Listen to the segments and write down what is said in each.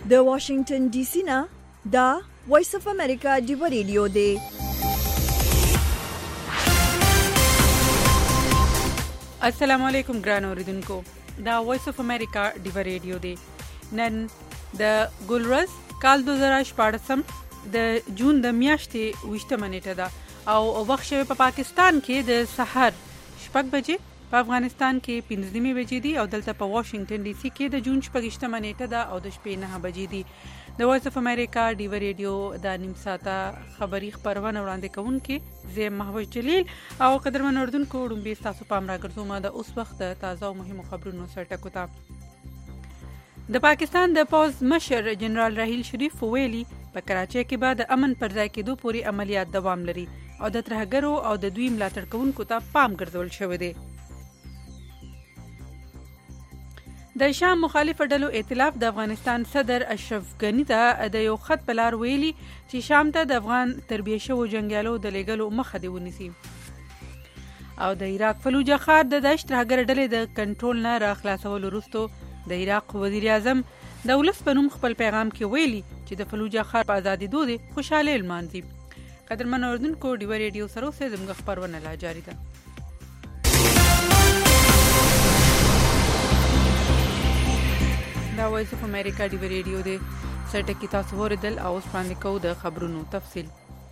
د واشنگټن ډي سي نه دا وایس اف امریکا ډیو ریډیو دی. السلام علیکم ګران اوریدونکو، دا وایس اف امریکا ډیو ریډیو دی. نن د ګلورز کال 2014 د جون د میاشتې 20 نیټه ده او وخت شوی په پاکستان کې د سحر 6 بجې، په افغانستان کې 15 بجې دي او دلته په واشنگټن ډي سي کې د جون 6 نیټه ده او د شپې 9 بجې دي. د وایس اف امریکا ډیو ریډیو د نیم ساعته خبری خبرونه وړاندې کوونکې زه محوش جلیل او قدرمن اردوونکو ډومبي تاسو پام راګرځوم د اوس وخت د تازه او مهمو خبرونو سره ټکوتا. د پاکستان د پوز مشر جنرال راحیل شریف ویلي په کراچۍ کې به د امن پر ځای کېدو پورې عملیات دوام لري او د ترهګرو او د دوی ملاتړ کوونکو ته پام ګرځول شوی دی. د شام مخالف ډلو ائتلاف د افغانستان صدر اشرف غنی ته د یو خط په لار ویلي چې شام ته د افغان تربیه شوو جنگیالو د لېږلو مخه دی ونیسي. او د عراق فلوجه ښار د داعش ترهګر ډلې د کنټرول نه را خلاصولو وروسته د عراق وزیر اعظم د ولس په نوم خپل پیغام کې ویلي چې د فلوجه ښار په ازادېدو دی خوشاله لمانځي. قدرمن اردوونکو ډیو ریډیو سره اوسه زموږ خبرونه لا جاری ده. دا وایس اف امریکا ډیو ریډیو دی. سرټکی تاسو ورېدل او اوس باندې کوو د خبرونو تفصیل.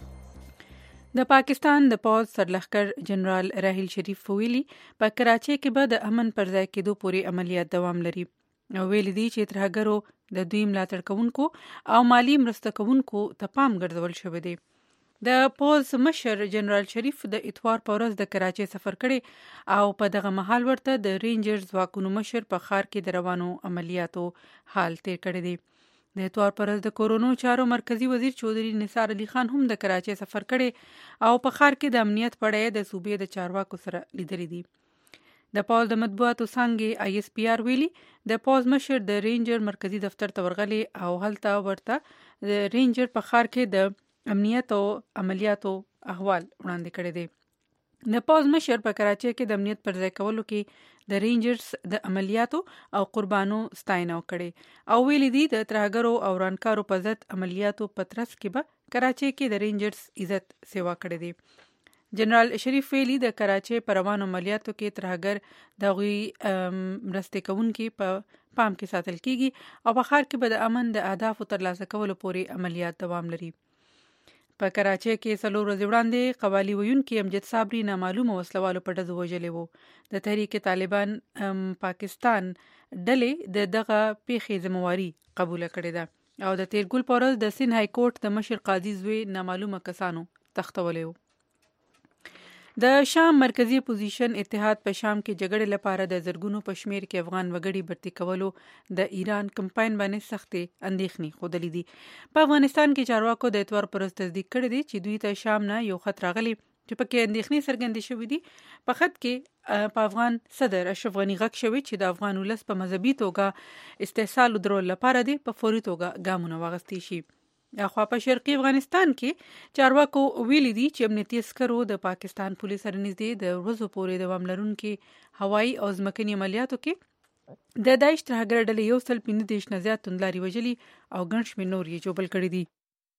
د پاکستان د پوز سرلښکر جنرال راحیل شریف ویلي په کراچۍ کې به د امن پر ځای کېدو پورې عملیات دوام لري او ویلي دي چې ترهګرو د دوی ملاتړ کوونکو او مالی مرسته کوونکو ته پام ګرځول شوی دی. د پوز مشر جنرال شریف د اتوار په ورځ د کراچۍ سفر کړي او په دغه مهال ورته د رینجرز ځواکونو مشر په ښار کې د روانو عملیاتو حال تیر کړی دی. د اتوار پر ورځ د کورونو چارو مرکزی وزیر چودري نثار علي خان هم د کراچۍ سفر کړي او په ښار کې د امنیت پړې د صوبې د چارواکو سره لیدلي دي. د پوز د مطبوعاتو څانګې آی اس پی آر ویلي د پوز مشر د رینجر مرکزی دفتر ته ورغلی او هلته ورته د رینجر په ښار کې د امنیت او عملیاتو احوال وړاندې کړی دی. د پوز مشر په کراچۍ کې د امنیت پر ځای کولو کې د رینجرز د عملیاتو او قربانو ستاینه وکړي او ویلي دي د ترهګرو او ورانکارو په ضد عملیاتو په ترڅ کې به کراچۍ کې د رینجرز عزت سیوا کړی دی. جنرال شریف ویلي د کراچۍ په روانو عملیاتو کې ترهګر د غوي مرستې کوونکي په پام کې ساتل کیږي او په ښار کې به د امن د اهدافو ترلاسه کولو پورې عملیات دوام لري. په کراچۍ کې 4 ورځې وړاندې قوالی ویونکي امجد صابري نامعلومه وسلوالو په ډزو وژلي وو. د تحریک طالبان پاکستان ډلې د دغه پیښې ذمہواری قبول کړې ده او د تیرګل په ورځ د سین های کورټ د مشر قاضي زوی نامعلومه کسانو تختولی وو. د شام مرکزی اپوزیشن اتحاد په شام کې جګړې لپاره د زرګونو په شمیر کې افغان وګړي برتی کولو د ایران کمپاین باندې سختې اندېښنې ښودلې دي. په افغانستان کې چارواکو د اتوار پر ورځ تصدیق کړی دی چې دوی ته شام نه یو خط راغلی چې پکې اندېښنې څرګندې شوې دي. په خط کې په افغان صدر اشرف غنی غږ شوی چې د افغان ولس په مذهبي توګه استحصال درول لپاره دی په فوري توګه ګامونه واغستې شي. اخوا په شرقي افغانستان کې چارواکو ویلي دي چې امنیتي عسکرو د پاکستان پولیس سره نږدې د ورځو پورې دوام لرونکي هوایي او ځمکني عملیاتو کې د داعش ترهګر ډلې 115 نه زیات توندلاري وژلي او ګڼ شمېر نور یې ژوبل کړي دي.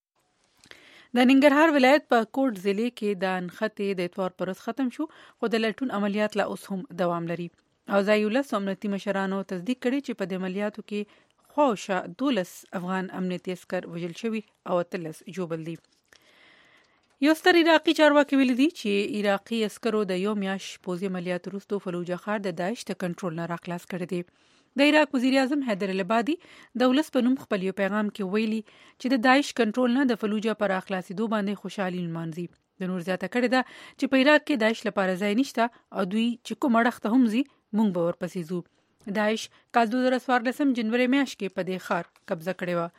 د ننګرهار ولایت په کوټ ضلع کې د انخته د اتوار پر ورځ ختم شو خو د لټون عملیات لا اوس هم دوام لري او ځای ولس امنیتي مشرانو تصدیق کړي چې په دې عملیاتو کې خوشا 12 افغان امنیتي عسكر وژل شوي او 13 ژوبل دي. یو ستر عراقي چارواکي ویلي دي چې عراقي عسکرو د یو میاش پوځي عملیات وروسته فلوجه ښار د داعش ته کنټرول نه راخلاص کړی دی. د عراق وزیر اعظم حیدر العبادي د ولس په نوم خپل یو پیغام کې ویلي چې د داعش کنټرول نه د فلوجه پر اخلاصېدو باندې خوشحالي لمانځي. د نور زیاته کړې ده چې په عراق کې داعش لپاره ځای نشته او دوی چې کوم اړخ ته هم ځي مونږ به ورپسې ځو. داعش کال 2014 جنوري میاشت کې په دې ښار قبضه کړی و.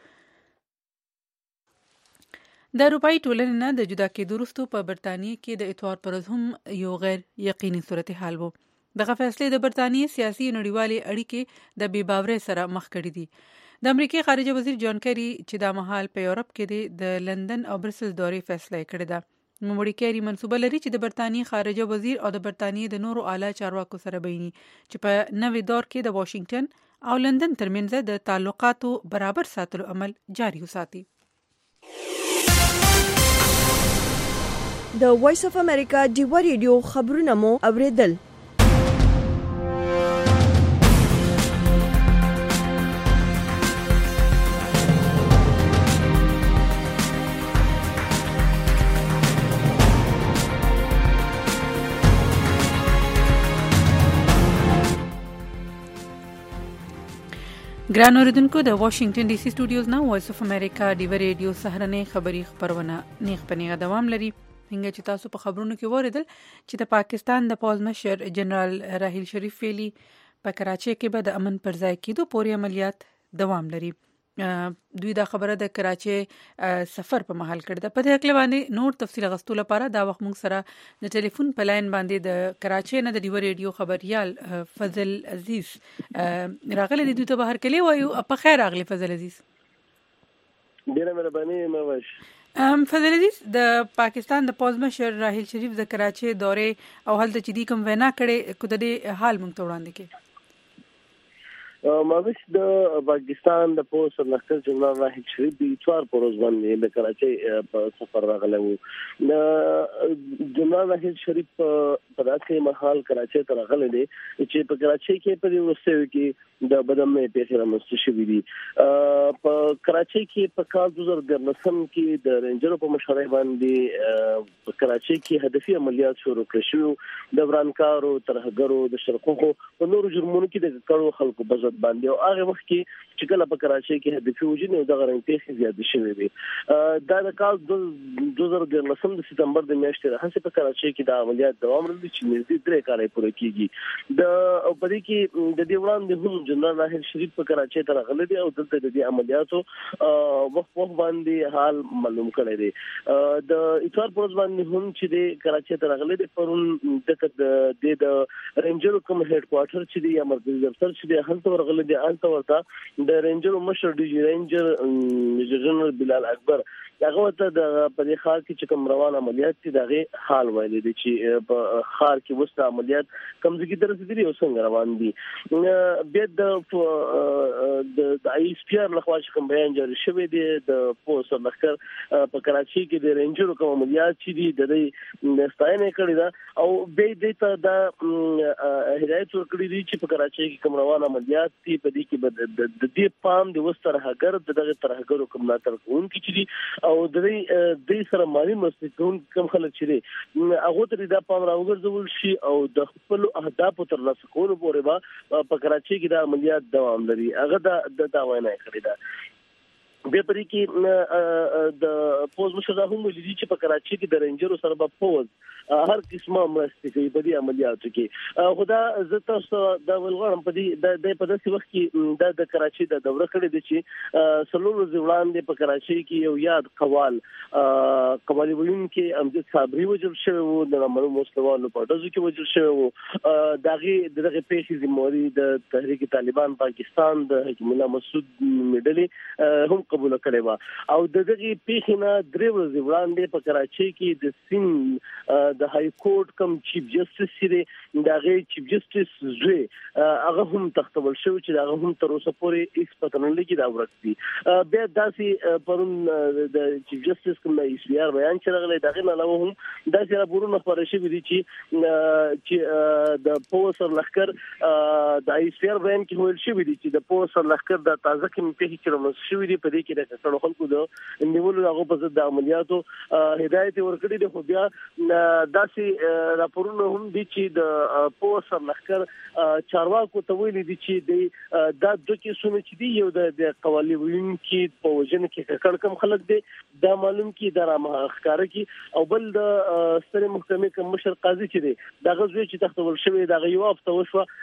د اروپایي ټولنې نه د جدا کېدو وروسته په برتانیې کې د اتوار پر ورځ هم یو غیر یقیني صورتحال و. دغه فیصلې د برتانیې سیاسي نړیوالې اړیکې د بې باورۍ سره مخ کړي دي. د امریکای خارجه وزیر جان کری چې دا مهال په یورپ کې د لندن او برسل دورې فیصله کړې ده. نوموړي کېري منصوبه لري چې د برتانیې خارجه وزیر او د برتانیې د نورو اعلی چارواکو سره بیني چې په نوې دور کې د واشنگټن او لندن ترمنځ د تعلقاتو برابر ساتلو عمل جاري وساتي. د وایس اف امریکا ډیوا ریډیو خبرونه مو اوریدل. ګران اوریدونکو د واشنگټن ډي سي سټوډیوز نه وایس اف امریکا ډیوا ریډیو سهارنۍ خبری خبرونه نیغ پنیغه دوام لري. څنګه چې تاسو په خبرونو کې وریدل چې د پاکستان د پوځ مشر جنرال راحیل شریف ویلي په کراچۍ کې به د امن پر ځای کېدو پورې عملیات دوام لري. دوی دا خبره د کراچۍ سفر په محل کړې ده. په دې اړه باندې نور تفصیل غوښتلو لپاره دا وخت موږ سره د ټلیفون په لاین باندې د کراچۍ نه د ډیوا ریډیو خبريال فضل عزیز راغلی دی. دوی ته بهر کلی وایو په خیر راغلی فضل عزیز. ډیره مهرباني موش. فضل عزیز د پاکستان د پوځ مشر راحیل شریف د کراچۍ دورې او هلته چې دی کوم وینا کړي کو د حال موږ ته وړاندې کړي. مابس د پاکستان د پولیس لښکر جنرال راحیل شریف د اتوار پر ورځ باندې د کراچۍ په سفر راغلی و. جنرال راحیل شریف په داسې مهال کراچۍ ته راغلی دی چې په کراچۍ کې په دې وروستیو کې د بدمنۍ پیښې رامنځته شوې دي. په کراچۍ کې په کال 2019 کې د رینجرو په مشرۍ باندې په کراچۍ کې هدفي عملیات شروع کړل شو. د ورانکارو، ترهګرو، د شرقوقو په نورو جرمونو کې د کړو خلکو بزد باندې او هغه وخت کې چې کله په کراچۍ کې هدفي وژنې او د غرنۍ پیښې زیاتې شوې دي. دا د کال 2019 د سپتمبر د میاشتې راهیسې په کراچۍ کې د عملیات دوام لري چې نږدې 3 کال پوره کیږي. د په دې کې د دې وړاندې هم جنرال راحیل شریف په کراچۍ ته راغلی دی او دلته د دې عملیاتو وخت باندې حال معلوم کړی دی. د اتوار پر ورځ باندې هم چې د کراچۍ ته راغلی دی پرون د رینجرو کوم هډ کوارټر چې دی یا مرکزي دفتر چې دی هلته ورغلی دی. هلته ورته د رینجرو مشر ډي جي رینجر جنرال بلال اکبر هغه ورته د په دې خار کې چې کوم روان عملیات دي دغه حال ویلي دی چې په خار کې وسته عملیات کمزګي درسدي او څنګه روان دي. بیا د آی اس پی آر لخوا چې کوم بیان جاری شوی دی د پولیس لښکر په کراچۍ کې د رینجرو کوم عملیات چې دي د ستاینه کړې ده او به دې ته د هدایت ورکړي دي چې په کراچۍ کې کوم روان عملیات دي په دې کې د دې پام د وستر هغر دغه ترهګرو کوم ناتر کوونکي چې دي او د دې سره مالي مسؤلیتون کم خلک چې دي هغه ته دا پام راوګرځول شي او د خپل اهدافو ترلاسه کولو پورې په کراچۍ کې د عملیات دوام لري. هغه د وینا کړې ده. بیا پرې کې د پوز مشر هم ویلي چې په کراچۍ کې د رینجرو سره په پوز هر قسمه مرسته کوي په دې عملیاتو کې. خدا زه تاسو دا ولغړم په دې د په داسې وخت کې د کراچۍ د دوره کړې دي چې سلور ځوړاندې په کراچۍ کې یو یاد قوالی وین کې امجد صابري وجل شوی وو د نامعلوم مسلمانانو په ډزو کې وجل شوی وو. دغه پیښې ذمہواری د تحریک طالبان پاکستان د حکیم الله مسعود میډلي هم قبول کړي وا او دغه پیښې نه 3 ورځې وړاندې په کراچۍ کې د سین د های کورټ کم چیف جسټس سره دغه چیف جسټس زوی هغه هم تختول شو چې هغه هم تر اوسه پورې هیڅ پته نه لګي دا ورکتي. بیا داسې پرون د چیف جسټس کوم ای سی آر بیان چې راغلی دغه نه علاوه هم داسې راپورونه خبره شوې دي چې د پوسر لښکر د ای سی آر بیان کې ویل شوې دي چې د پوسر لښکر د تازه کې پیښې چې رامنځته شوې دي په دې کې د څلور خلکو د نیولو هغه په ضد د عملیاتو هدایت ورکړي دي. خو بیا داسې راپورونه هم دي چې د پوسر لښکر چارواکو ته ویلي دي چې د دوه کیسونه چې دي یو د قوالی وین کې په وجنه کې کړ کم خلک دي دا معلوم کې درامه ښکارا کې او بل د ستر محکمې کوم مشر قاضي چې دی دغه زوی چې تختول شوی دغه یو هفته وشو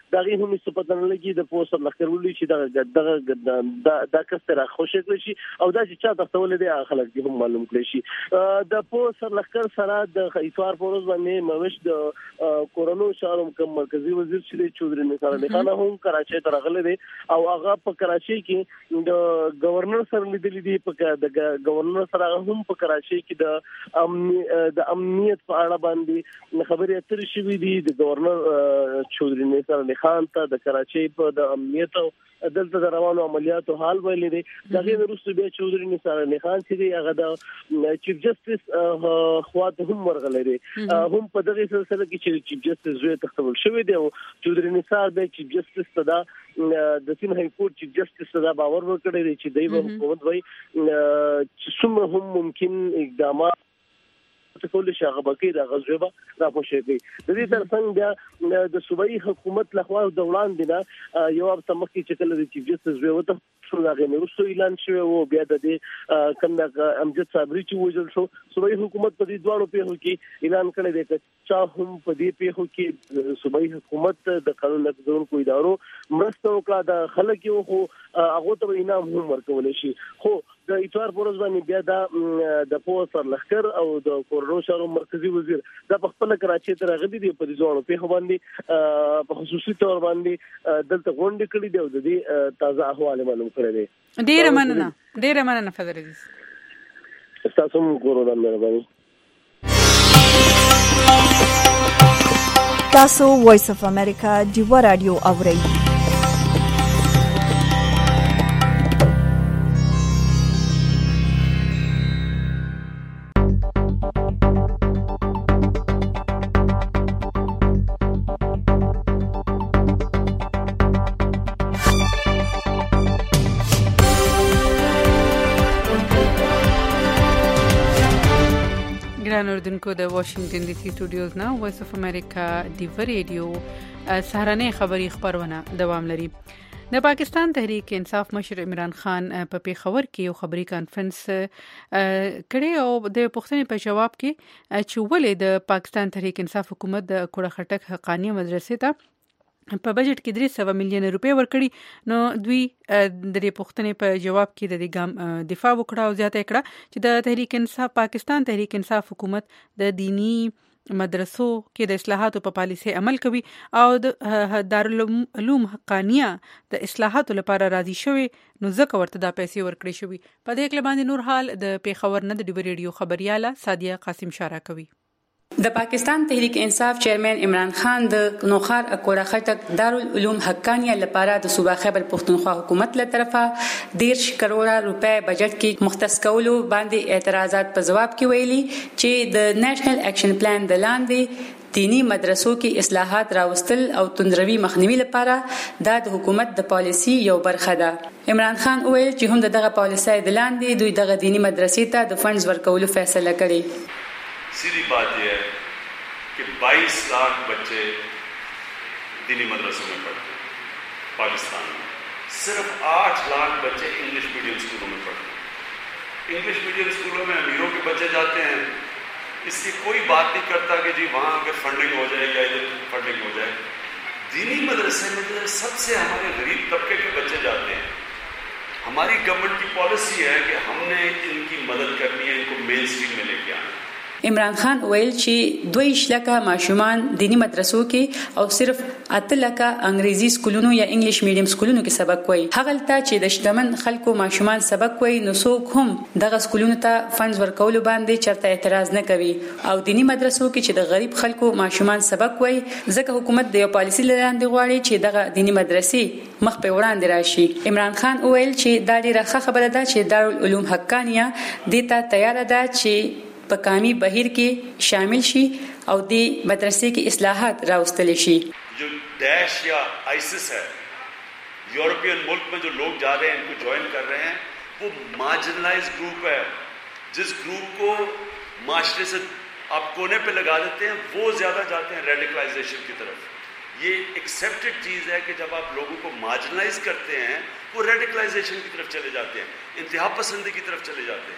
دا غي هم څه پته نه لګي د پوسټ لخر ولې چې دا کستره خوشی کړی شي او دا چې چا تختول دي خلک هم معلوم کړی شي د پوسټ لخر سره د اتوار پروز باندې موش د کورونو شهر کوم مرکزی وزیر چې چودري نثار علي خان هم کراچۍ ته راغلي دي او هغه په کراچۍ کې د گورنر سره لیدلې دي په د گورنر سره هم په کراچۍ کې د امنیت په اړه باندې خبرې اترې شوې دي د گورنر چودري نثار علي خان ته د کراچۍ په د امنیت او دلته د روانو عملیاتو حال ویلې دي دغه وروسته بیا چودري نثار علي خان چې هغه د چیف جسټس خواته هم ورغلي دي هم په دغه سلسله کې چې چیف جسټس زوی تختول شوی دی او چودري نثار د چیف جسټس صدا د سیم های کورټ چیف جسټس صدا باور ورکړی دی چې دوی به حکومت وای چې څومره هم ممکن اقدامات کول شي هغه بکی د غزوبه را خوشي د دې ترڅنګ بیا د صوبایي حکومت لخوا د وړاندې نه یو هفته مخکې چې کله د چیف جسټس زوی وته شو دا غوښتل وروسته اعلان شوی او بیا د دې کنده امجد صابري چې وژل شو صوبایي حکومت په دې دواړو پیښو کې اعلان کړی دی چې چا هم په دې پیښو کې صوبایي حکومت د قانون نافذونکو ادارو مرسته وکړه د خلک یو خو هغه ته انعام هم ورکول شي خو د اتوار پروز باندې بیا د پوسټ لخر او د کورونو شهر مرکزی وزیر د خپل کراچۍ ته راغلي دي په دې ځوړو په باندې په خصوصي تور باندې دلته غونډه کړې دی او د دې تازه احوال معلوم کړی دی. ډیره مننه فضل عزیز تاسو هم کورونه مهرباني. تاسو وایس اف امریکا دیوا رادیو اورئ. اردوونکو د واشنگټن ډي سي سټوډیوز نه وایس اف امریکا دیوا رادیو سهارنۍ خبری خبرونه دوام لري. د پاکستان تحریک انصاف مشر عمران خان په پیښور کې یو خبري کانفرنس کړی او د پوښتنې په جواب کې چې ولې د پاکستان تحریک انصاف حکومت د کوړه خټک حقانيه مدرسې ته په بجټ کې 300 میلیون روپے ورکړي نو دوی د دې پوښتنې په جواب کې د دې ګام دفاع وکړه او زیاته کړه چې د تحریک انصاف پاکستان تحریک انصاف حکومت د دینی مدرسو کې د اصلاحاتو په پالیسي عمل کوي او د دارالعلوم حقانيه د اصلاحاتو لپاره راضي شوی نو ځکه ورته د پیسې ورکړي شوی. په دې کې باندې نور حال د پیښور نه د ډیو ریډیو خبرياله سادیه قاسم شارا کوي. د پاکستان تحریک انصاف چیرمن عمران خان د نوخار اکوړه خټک دارالعلوم حقانيه لپاره د صوبه خیبر پختونخوا حکومت له طرفه 10 کروڑ روپے بجټ کې مختص کولو باندې اعتراضات په جواب کې ویلي چې د نېشنل اکشن پلان د لاندې دینی مدرسو کې اصلاحات راوستل او تندروي مخنیوي لپاره د حکومت د پالیسي یو برخه ده. عمران خان ویل چې هم دغه پالیسي د لاندې دوی دغه دینی مدرسې ته د فنډز ورکولو فیصله کړې. सीधी बात यह है कि 22 लाख बच्चे दीनी मदरसों में पढ़ते हैं पाकिस्तान में. सिर्फ 8 लाख बच्चे इंग्लिश मीडियम स्कूलों में पढ़ते हैं. इंग्लिश मीडियम स्कूलों में अमीरों के बच्चे जाते हैं. इसकी कोई बात नहीं करता कि जी वहाँ अगर फंडिंग हो जाए या इधर फंडिंग हो जाए. दीनी मदरसे में जो सबसे हमारे गरीब तबके के बच्चे जाते हैं. हमारी गवर्नमेंट की पॉलिसी है कि हमने इनकी मदद करनी है, इनको मेन स्ट्रीम में लेके आना. عمران خان ویل چې 2 لکه ماشومان دینی مدرسو کې او صرف 8 لکه انګریزي سکولونو یا انګلیش میډیم سکولونو کې سبق وایي. هغه ته چې د شتمن خلکو ماشومان سبق وایي نو څوک هم دغه سکولونو ته فنډز ورکول باندې چرته اعتراض نه کوي او دینی مدرسو کې چې د غریب خلکو ماشومان سبق وایي ځکه حکومت د یو پالیسي لاندې غواړي چې دغه دینی مدرسې مخ په وړاندې راشي. عمران خان ویل چې دا ډیره ښه خبره ده چې دارالعلوم حقانيه د ته تیار ده چې په کامی بهیر کې شامل شي او د مدرسې کې اصلاحات راوستل شي. جو ڈیش یا آئسس ہے یورپین ملک میں جو لوگ جا رہے ہیں ان کو جوائن کر رہے ہیں وہ مارجنلائز گروپ ہے. جس گروپ کو معاشرے سے آپ کونے پہ لگا دیتے ہیں وہ زیادہ جاتے ہیں ریڈیکلائزیشن کی طرف. یہ ایکسیپٹڈ چیز ہے کہ جب آپ لوگوں کو مارجنلائز کرتے ہیں وہ ریڈیکلائزیشن کی طرف چلے جاتے ہیں, انتہا پسندی کی طرف چلے جاتے ہیں.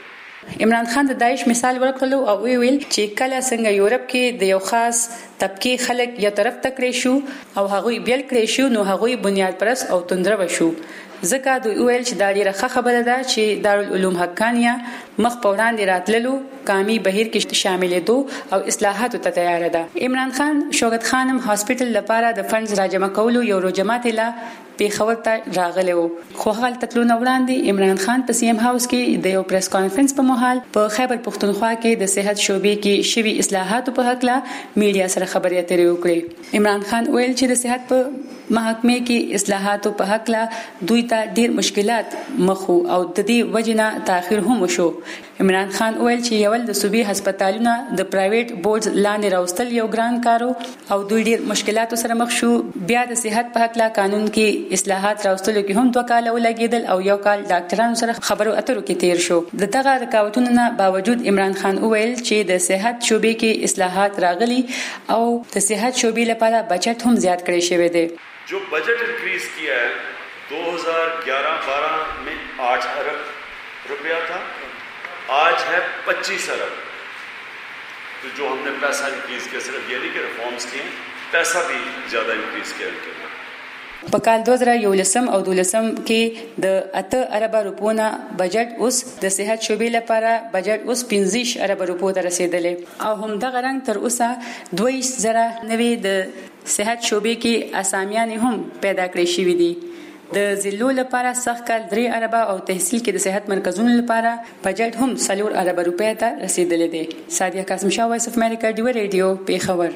عمران خان د داعش مثال ورکړلو او ویل چې کله څنګه یورپ کې د یو خاص طبقه خلک یو طرف تکړې شو او هغوی بیل کړې شو نو هغوی بنیاد پرست او تندره وشو. ځکه دوی ویل چې دا ډیره ښه خبره ده چې دارالعلوم حقانیه مخ په وړاندې راتللو قامي بهیر کې شاملېدو او اصلاحاتو ته تیار ده. عمران خان شوکت خانم هاسپټل لپاره د فنډز راجمع کولو یو روجمات لا پیښور ته راغلی و. خو هغه تلو نه وړاندې عمران خان په سی ام هاوس کې د یو پریس کانفرنس په مهال په خیبر پختونخوا کې د صحت شعبې کې شوي اصلاحاتو په حق لا میډیا سره خبرې اترې وکړې. عمران خان ویل چې د صحت په محکمې کې اصلاحاتو په حق لا دوی ته ډیر مشکلات مخ او د دې وجنه تاخير هم وشو. عمران خان ویل چې یول د صوبې هسپتالونو د پرایویټ بورډز لاندې راوستل یو ګران کارو او دوی ډیر مشکلاتو سره مخ شو. بیا د صحت په حق لا قانون کې اصلاحات راوستلو کې هم 2 کال ولګیدل او یو کال ډاکټرانو سره خبرو اترو کې تیر شو. د دغه رکاوټونو نه باوجود عمران خان ویل چې د صحت شعبې کې اصلاحات راغلي او د صحت شعبې لپاره بجټ هم زیات کړی شوی دی. जो बजट इंक्रीज किया है 2011-12 में 8 अरब रुपया था, आज है 25 अरब. तो जो हमने पैसा इंक्रीज किया सिर्फ ये नहीं कि रिफॉर्म्स किए, पैसा भी ज़्यादा इंक्रीज किया उनके लिए. په کال 2011 او 2012 کې د 8 ارب روپو نه بجټ اوس د صحت شعبې لپاره بجټ اوس 15 ارب روپو ته رسیدلې او هم د غرنګ تر اوسه 2000 نوي د صحت شعبې کې اسامیان هم پیدا کړې شوې دي. د ضلعو لپاره سخت کال 3 ارب او تحصیل کې د صحت مرکزونو لپاره بجټ هم 4 ارب روپیا ته رسیدلې دي. سادیه قاسم شاه، وایس اف امریکا، ډیو ریډیو، پیښور.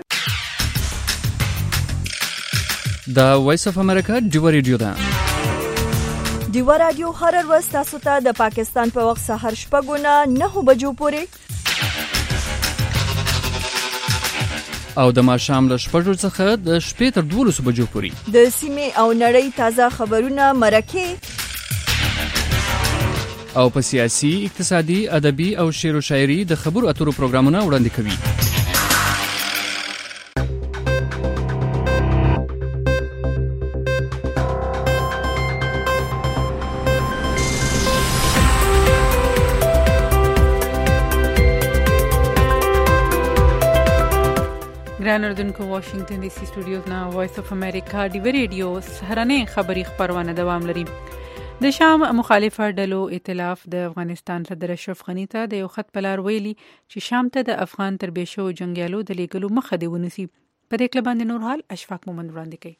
دا وایس اف امریکا ډیو ریډیو ده. ډیو رادیو هر ورځ تاسو ته د پاکستان په وخت سحر 9:09 بجو پورې او د ماښام له 6 څخه د شپې تر 12 بجو پورې د سیمې او نړۍ تازه خبرونه مرکه او په سیاسي، اقتصادي، ادبي او شعر و شاعري د خبرو اترو پروګرامونه وړاندې کوي. ګران اردوونکو، واشنگټن ډي سي سټوډیوز نه وایس اف امریکا ډیو ریډیو سهارنې خبری خبرونه دوام لري. د شام مخالفه ډلو ائتلاف د افغانستان صدر اشرف غنی ته د یو خط په لار ویلي چې شام ته د افغان تربیشو جنگیالو د لیږلو مخه دی ونیسي. په دې کله باندې نور حال اشفاق مومند وړاندې کوي.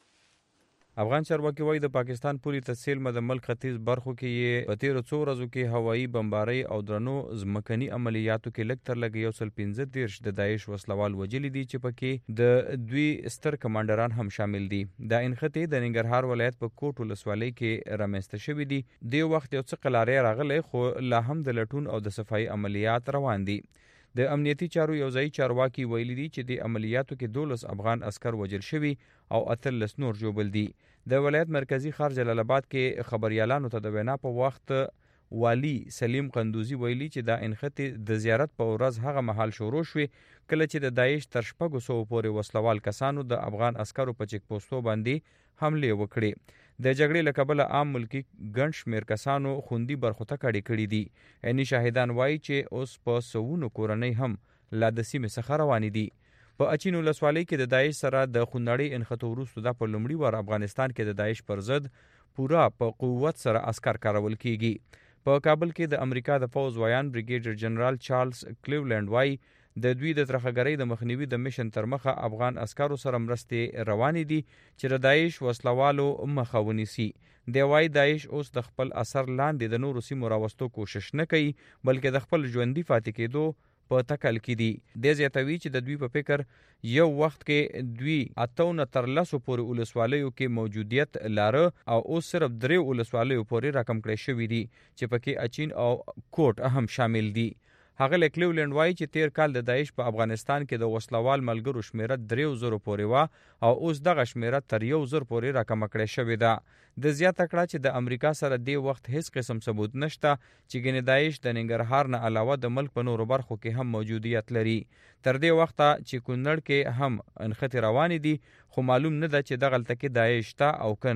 افغان چارواکي وایي د پاکستان پوری تسهیل د ملک ختیځ برخو کې یې په تیرو څو ورځو کې هوایي بمبارۍ او درنو ځمکني عملیاتو کې لږ تر لږه 115 د داعش وسلوال وجلي دي چې پکې د دوی ستر کمانډران هم شامل دي. دا انخته د ننګرهار ولایت په کوټ ولسوالۍ کې رامنځته شوې دي. د وخت یو څه قلارې راغلي خو لا هم د لټون او د صفایي عملیات روان دي. د امنیتي چارو یو ځای چارواکي ویلي دي چې د عملیاتو کې 12 افغان عسكر وژل شوي او 13 نور ژوبل دي. د ولایت مرکزی ښار جلال آباد کې خبريالانو ته د وینا په وخت والی سلیم قندوزی ویلي چې دا انخته د زیارت په ورځ هغه محل شروع شوه کله چې د داعش تر 600 پورې وسلوال کسانو د افغان عسکرو په چک پوسټو باندې حمله وکړې. د جګړې له کبله عام ملکی ګڼ شمېر کسانو خوندي برخو ته کړي دي. یعنی شاهدان وایي چې اوس په سوونو کورنۍ هم لا د سیمې څخه روانې دي. په اچین ولسوالۍ کې د داعش سره د خونړۍ انخته وروسته د په لومړي وار افغانستان کې د داعش پر ضد پورا په قوت سره عسكر کارول کیږي. په کابل کې د امریکا د فوز وایان بریګیډر جنرال چارلز کلیولند وایي د دوی د ترخګرۍ د مخنیوي د میشن تر مخه افغان عسکرو سره مرستې روانې دي چې د داعش وسلوالو مخه ونیسي. دی وایي داعش اوس د خپل اثر لاندې د نورو سیمو راوستو کوشش نه کوي بلکې د خپل ژوندۍ پاتې کېدو په تکل کې دي. د زیاتوي چې د دوی په فکر یو وخت کې دوی 8 تر 10 پورې ولسوالیو کې موجودیت لاره او اوس صرف 3 ولسوالیو پورې رقم کړی شوی دي چې پکې اچین او کوټ هم شامل دي. هغه لیکلیولند وایي چې تیر کال د داعش په افغانستان کې د وسلوال ملګرو شمیره 3000 پورې و او اوس دغه شمیره تر 1000 پورې رقم کړی شوی ده. د زیاته کړه چې د امریکا سره د وخت هیڅ قسم ثبوت نشته چې ګنې داعش د ننګرهار نه علاوه د ملک په نورو برخو کې هم موجودیت لري. تر دې وخته چې کونړ کې هم انخته روانې دي خو معلوم نه ده چې دغلته کې داعش ته او کنه.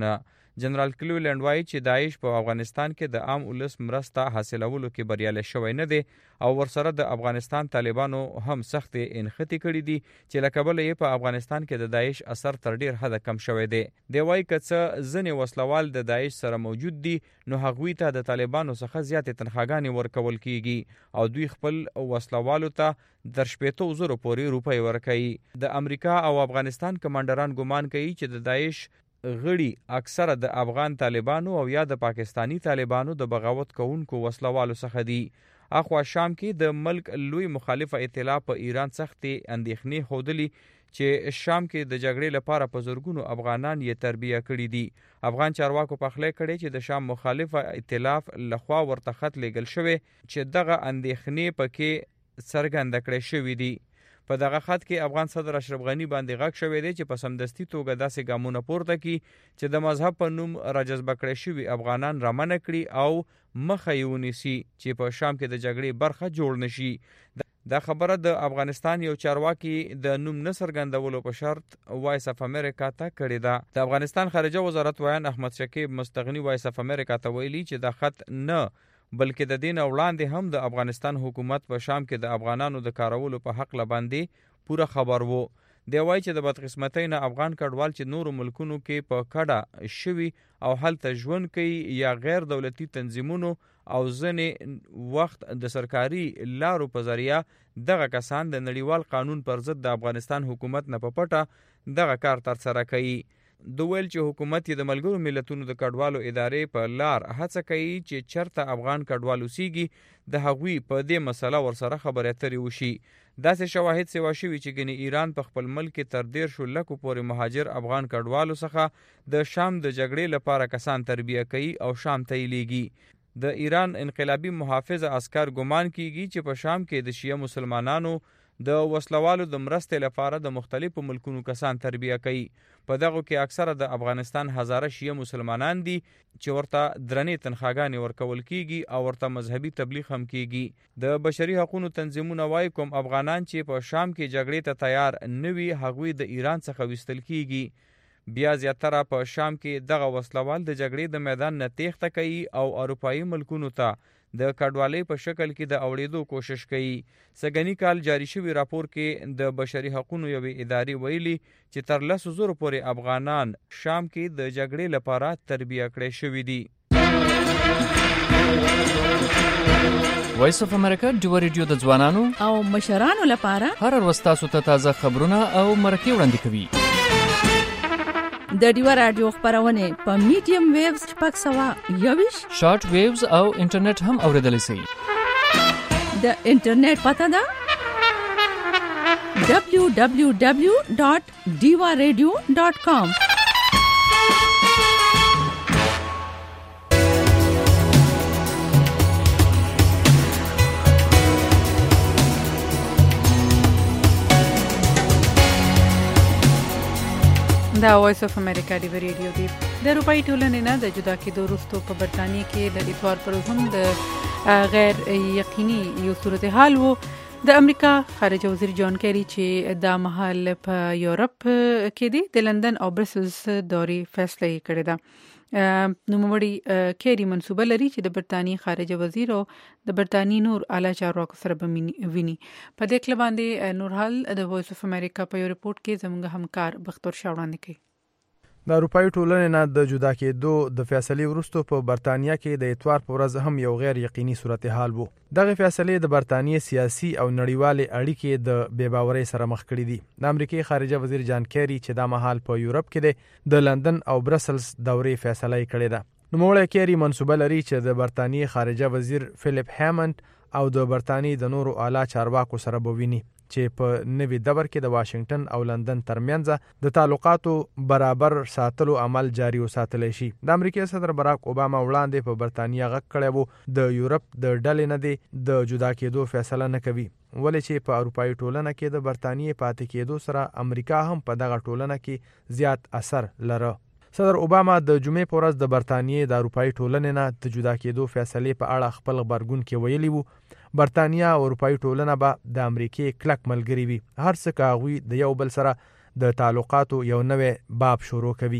جنرال کلیولند وایي چې داعش په افغانستان کې د عام ولس مرسته حاصلولو کې بریالی شوی نه دی او ورسره د افغانستان طالبانو هم سخت انختی کړي دي چې له کبله یې په افغانستان کې د داعش اثر تر ډیر حد کم شوی دی. دی وایي که څه ځینې وسلوال د داعش سره موجود دي نو هغوی ته د طالبانو څخه زیاتې تنخواګانې ورکول کیږي او دوی خپل وسلوالو ته در 700,000 پورې روپۍ ورکوي. د امریکا او افغانستان کمانډران ګمان کوي چې د داعش غړي اکثره د افغان طالبانو او یا د پاکستانی طالبانو د بغاوت کوونکو وسلوالو څخه دي. اخوا شام کې د ملک لوی مخالفه ائتلاف په ایران سختي اندېښنې ښودلي چې شام کې د جګړې لپاره په زورګونو افغانان یې تربیه کړي دي. افغان چارواکو پخلی کړي چې د شام مخالفه ائتلاف لخوا ورته خط لیږل شوی چې دغه اندېښنې پکې څرګنده کړې شوې دي. په دغه خط کې افغان صدر اشرف غنی باندې غږ شوی دی چې په سمدستي توګه داسې ګامونه پورته کړي چې د مذهب په نوم راجذبه کړي شوي افغانان رامنع کړي او مخه یې ونیسي چې په شام کې د جګړې برخه جوړ نشي. دا خبره د افغانستان یو چارواکي د نوم نه څرګندولو په شرط وایس اف امریکا ته کړې ده. د افغانستان خارجه وزارت ویان احمد شکیب مستغنی وایس اف امریکا ته ویلي چې دا خط نه بلکې د دین وړاندې هم د افغانستان حکومت په شام کې د افغانانو د کارولو په حق باندې پوره خبر وو. دی وایي چې د بدقسمتۍ نه افغان کډوال چې نورو ملکونو کې په کډه شوي او هلته ژوند کوي یا غیر دولتي تنظیمونو او ځینې وخت د سرکاري لارو په ذریعه دغه کسان د نړیوال قانون پر ضد د افغانستان حکومت نه په پټه دغه کار ترسره کوي. د ویل چې حکومت یې د ملګرو ملتونو د کډوالو ادارې په لار هڅه کوي چې چرته افغان کډوال اوسیږي د هغوی په دې مسله ورسره خبرې اترې وشي. داسې شواهد سیوا شوي چې ګنې ایران په خپل ملک کې تر 13 لکو پورې مهاجر افغان کډوالو څخه د شام د جګړې لپاره کسان تربیه کوي او شام ته یې لیږي. د ایران انقلابي محافظ عسکر ګمان کیږي چې په شام کې د شیعه مسلمانانو د وسلوالو د مرستې لپاره د مختلفو ملکونو کسان تربیه کوي. په دغه کې اکثره د افغانستان هزاره شیعه مسلمانان دي چې ورته درنې تنخواګانې ورکول کیږي او ورته مذهبي تبلیغ هم کیږي. د بشري حقوقو تنظیمونه وایي کوم افغانان چې په شام کې جګړې ته تیار نه وي هغوی د ایران څخه ویستل کیږي. بیا زیاتره په شام کې دغه وسلوال د جګړې د میدان نه تېښته کوي او اروپایي ملکونو ته د کډوالۍ په شکل کې د اوړېدو کوشش کوي. سږني کال جاری شوي راپور کې د بشري حقوقو یوې ادارې ویلي چې تر 10,000 پورې افغانان شام کې د جګړې لپاره تربیه کړي شوي دي. وایس اف امریکا ډیو ریډیو د ځوانانو او مشرانو لپاره هر ورځ تاسو ته تازه خبرونه او مرکې وړاندې کوي. د ډیو رادیو خبرونه په میډیم ویوز 621 شارټ ویوز او انټرنیټ هم اوریدل شي. د انټرنیټ پته ده www.diwaradio.com. دا وایس اف امریکا ډیو ریډیو دی. د اروپאי ټولنې نه د جدا کېدو وروسته په برتانیې کې د اتوار پر هم د غیر یقیني یو صورتحال وو. د امریکا خارجه وزیر جان کیری چې دا مهال په یورپ کې دی د لندن او برسلز دوري فیصله کړې ده. نوموړي کیری منصوبه لري چې د برتانیې خارجه وزیر او د برتانیې نور اعلی چارواکو سره به ویني. په دې کله باندې نورحال د وایس اف امریکا په یو ریپورت کې زموږ همکار بختور شاه وړاندې کوي. د اروپאי ټولنې نه د جدا کېدو د فیصلې وروسته په برتانیا کې د اتوار په ورځ هم یو غیر یقیني صورتحال وو. دغه فیصلې د برتانیې سیاسي او نړیوالې اړیکې د بېباورۍ سره مخ کړې دي. د امریکای خارجه وزیر جان کیری چې دا مهال په یورپ کې دی د لندن او برسلز دورې فیصله کړې ده. نوموړی کیری منصوبه لري چې د برتانیې خارجه وزیر فلیپ هامند او د برتانیې د نورو اعلی چارواکو سره به ویني چې په نوي دور کې د واشنگټن او لندن ترمنځ د تعلقاتو برابر ساتلو عمل جاري وساتلی شي. د امریکای صدر براک اوباما وړاندې په برتانیا غږ کړی و د یورپ د ډلې نه دی د جدا کېدو فیصله نه کوي، ولې چې په اروپאי ټولنه کې د برتانیې پاتې کېدو سره امریکا هم په دغه ټولنه کې زیات اثر لره. صدر اوباما د جمعې په ورځ د برتانیې د اروپאי ټولنې نه د جدا کېدو فیصلې په اړه خپل غبرګون کې ویلي وو برتانیا او اروپאי ټولنه به د امریکای کلک ملګری وي، هر څه که هغوی د یو بل سره د تعلقاتو یو نوې باب شروع کوي.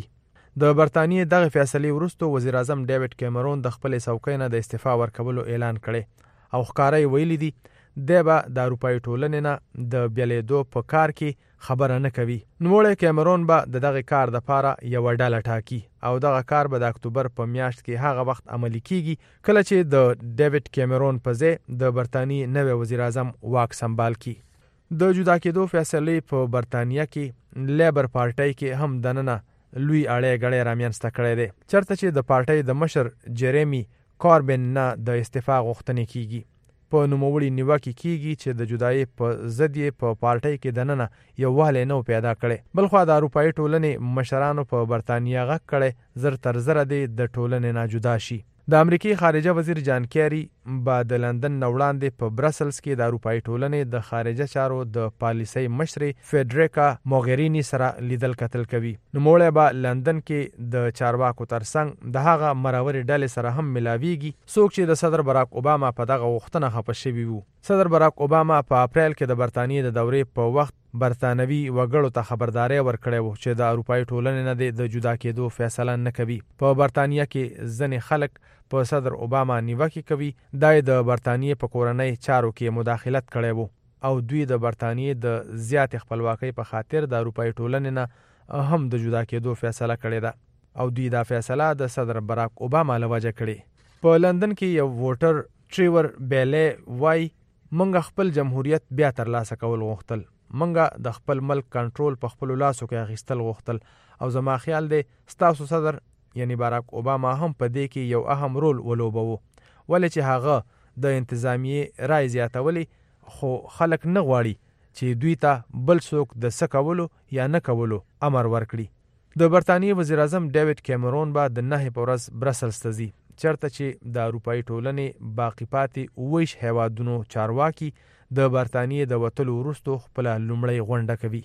د برتانیې دغه فیصلې وروسته وزیر اعظم ډیوډ کیمرون د خپل څوکۍ نه د استعفا ورکولو اعلان کړي او ښکاره ویلي دي دی به د اروپایي ټولنې نه د بیلیدو په کار کې خبره نه کوي. نوموړی کیمرون به د دغه کار دپاره یوه ډله ټاکي او دغه کار به د اکتوبر په میاشت کې هغه وخت عملي کیږي کله چې د ډیوډ کیمرون په ځای د برتانیې نوی وزیر اعظم واک سمبال کی. د جدا کېدو فیصلې په برتانیه کې لیبر پارټۍ کې هم دننه لوی اړی غړی رامنځته کړی دی چېرته چې د پارټۍ د مشر جریمی کاربن نه د استعفا غوښتنې کیږي. په نوموړي نیوکه کیږي چې د جدایي په ضد یې په پارټۍ کې دننه یووالی نه پیدا کړی. بلخوا د اروپایي ټولنې مشرانو په برتانیه غږ کړی زر تر زره دی د ټولنې نه جدا شي. د امریکای خارجه وزیر جان کیری با د لندن نه وړاندې په برسلز کې د اروپایي ټولنې د خارجه چارو د پالیسۍ مشرې فیډریکا موغرینی سره لیدل کتل کوي. نوموړی به لندن کې د چارواکو ترڅنګ د هغه مرورې ډلې سره هم ملاویږي څوک چې د صدر براک اوباما په دغه غوښتنه خفه شوي وو. صدر براک اوباما په اپریل کې د برتانیې د دورې په وخت برتانوي وګړو ته خبرداری ورکړی وو چې د اروپایي ټولنې نه د جدا کېدو فیصله نه کوي. په برتانیه کې ځینې خلک په صدر اوباما نیوکه کوي دای د برتانیې په کورنۍ چارو کې مداخلت کړی وو او دوی د برتانیې د زیات خپلواکۍ په خاطر د اروپایي ټولنې نه هم د جدا کېدو فیصله کړې ده او دوی دا فیصله د صدر براک اوباما له وجې کړې. په لندن کې یو ووټر ټریور بیلی وای منګه خپل جمهوریت بیا ترلاسه کول غوښتل. منګه د خپل ملک کنټرول په خپل لاسو کې اخیستل غوښتل او زما خیال دی ستاسو صدر یعنی باراک اوباما هم په دې کې یو اهم رول ولوبوه ولې چې هغه د انتظامیې رای زیاتولی خو خلک نه غواړي چې دوی ته بل څوک د څه کولو یا نه کولو امر ورکړي. د برتانیې وزیر اعظم ډیوډ کیمرون به د 9 په ورځ برسلز ته ځي چېرته چې د اروپایي ټولنې باقي پاتې 29 هیوادونو چارواکي د برتانیې د وتلو وروسته خپله لومړۍ غونډه کوي.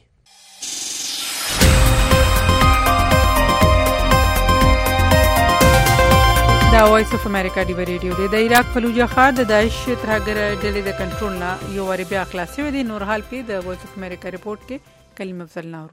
دا وایس اف امریکا دی ریډیو دی. د عراق فلوجه ښار د داعش ترهګر ډلې د کنټرول نه یو وری بیا خلاص شوی دی. نور حال په د وایس اف امریکا ریپورت کې کلیم افضل نورو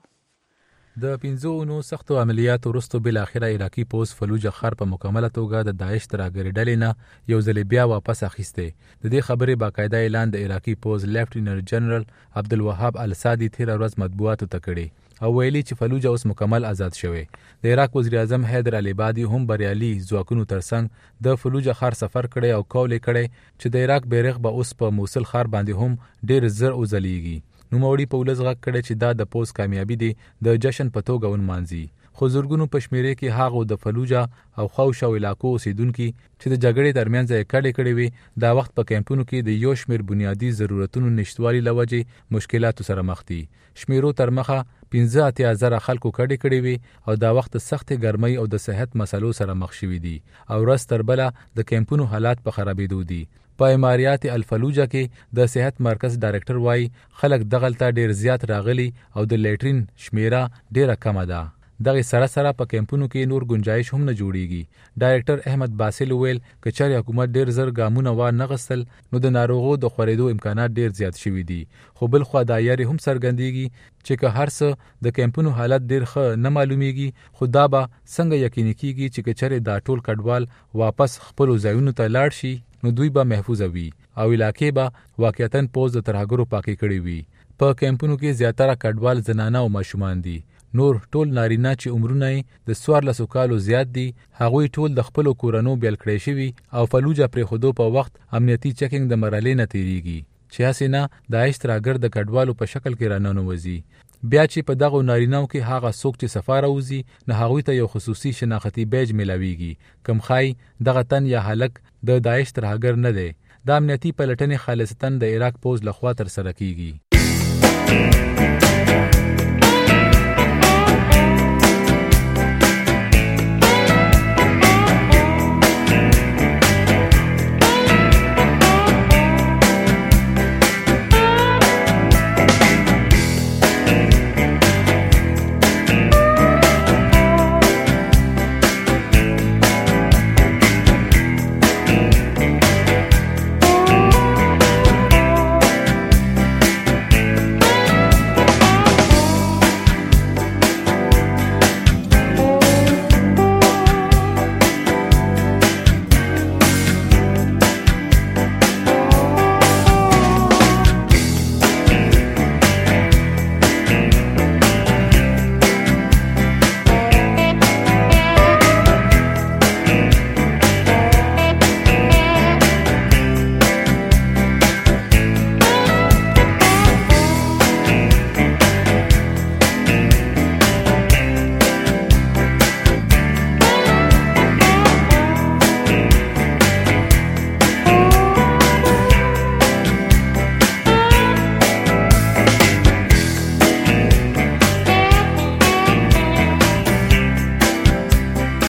د 15 سختو عملیاتو وروسته بل اخره عراقي پوز فلوجه ښار په مکمله توګه د داعش ترهګر ډلې نه یو ځل بیا واپس اخیسته. د دې خبرې باقاعده اعلان د عراقي پوز لیفټیننټ جنرال عبدالوهاب السادي تیر ورځ مطبوعاتو ته کړی او ویلي چې فلوجه اوس مکمل آزاد شوی. د عراق وزیر اعظم حیدر العبادي هم بریالي ځواکونو ترڅنګ د فلوجه ښار سفر کړی او کول کړی چې د عراق بیرغ به اوس په موصل ښار باندې هم ډیر زر وځلیږي. نوموړي په ولس غږ کړی چې دا د پوز کامیابي دی د جشن په توګه ونمانځي. خو زرګونو په شمیرې کې هغه د فلوجه او خوشو علاقو اوسیدونکي چې د جګړې ترمنځ یې کړې وي دا وخت په کیمپونو کې د یو شمیر بنیادی ضرورتونو نشټوالي لوجې مشکلاتو سره مخ دي. شمیرو تر مخه 15,000 خلکو کړې وي او دا وخت سخت ګرمۍ او د صحت مسلو سره مخ شوي دي او ورځ تر بله د کیمپونو حالات په خرابېدو دي. په اماریات الفلوجه کې د صحت مرکز ډایرکټر وایي خلک دغلته ډیر زیات راغلي او د لیټرین شمیره ډیره کمه ده. دغه سره په کیمپونو کې نور گنجائش هم نه جوړیږي. ډایرکټر احمد باسل ویل چې چاري حکومت ډیر زر ګامونه و نه غسل نو د ناروغو د خورېدو امکانات ډیر زیات شوي دي. خو بل خو د یاري هم سرګندېږي چې که هر څه د کیمپونو حالت ډیر ښه نه معلومیږي خو دا به څنګه یقیني کیږي چې چاري دا ټول کډوال واپس خپل ځایونو ته لاړ شي نو دوی به محفوظ وي او علاقې به واقعتاً پوز د ترهګرو پاکي کړي وي. په کیمپونو کې زیاتره کډوال زنانه او ماشومان دي. نور ټول نارینه چې عمرونه یې د 14 کالو زیات دي هغوی ټول د خپل کورونو بیل کړی شوي او فلوجه پرې خودو په وخت امنیتي چیکینګ د مرحلې نه تیریږي چې هسې نه داعش ترهګر د کډوالو په شکل کې راننوځي. بیا چې په دغه نارینهو کې هغه څوک چې سفر راوځي نه هغوی ته یو خصوصي شناختی بیج ملاویږي کم خای دغه تن یا هلک د داعش ترهګر نه دی. د امنیتي پلټنې خالصتاً د عراق پوز لخوا تر سره کیږي.